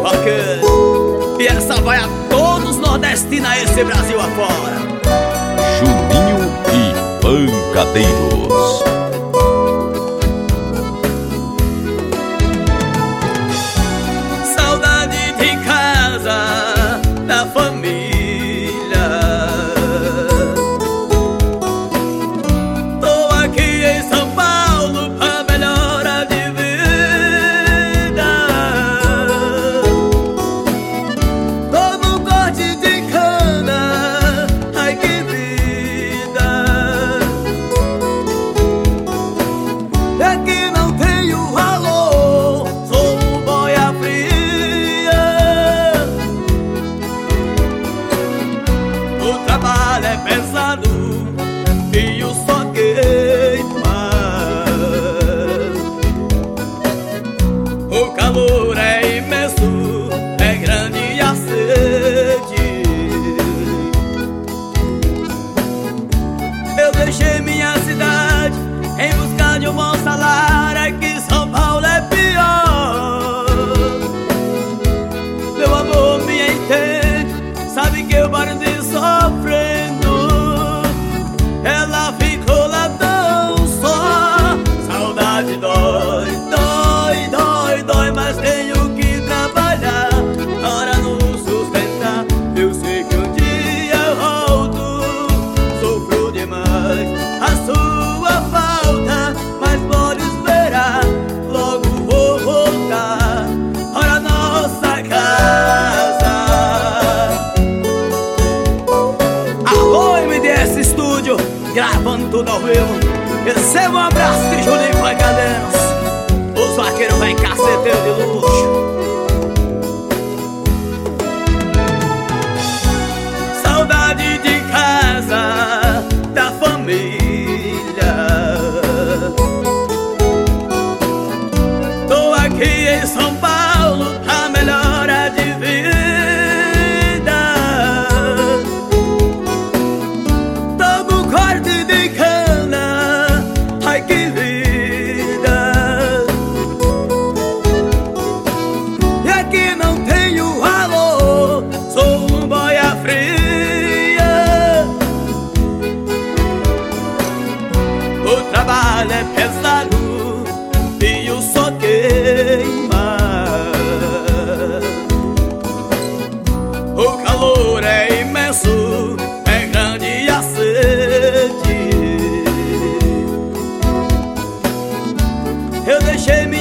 bacana. E essa vai a todos nordestinos, a esse Brasil afora. Juninho e Pancadeiros. Saudade de casa, da família. Tô aqui em São Paulo pra melhorar de vida. Tô no corte de cana, ai que vida. Aqui não tenho valor, sou um boia fria. O trabalho é pesado e o sol queima. O calor é imenso, é grande a sede. Eu deixei minha cidade em busca de um bom salário, é que São Paulo é pior. Meu amor me entende, sabe que eu paro de sofrendo. Ela ficou lá tão só. Saudade dói, dói, dói, dói, mas tenho que trabalhar para nos sustentar. Eu sei que um dia eu volto, sofro demais a sua falta, mas pode esperar, logo vou voltar para nossa casa. Alô, MDS Estúdio, gravando tudo ao vivo. Receba um abraço de Juninho e Pancadeiros, os vaqueiros vem caceteiro de luxo. Saudade de casa, da família. Tô aqui em São Paulo pra melhorar de vida. Tô no corte de cana, ai que vida. E aqui não tenho valor, sou um boia fria. O trabalho é pesado e o sol queima. O calor é imenso, é grande a sede. Eu deixei minha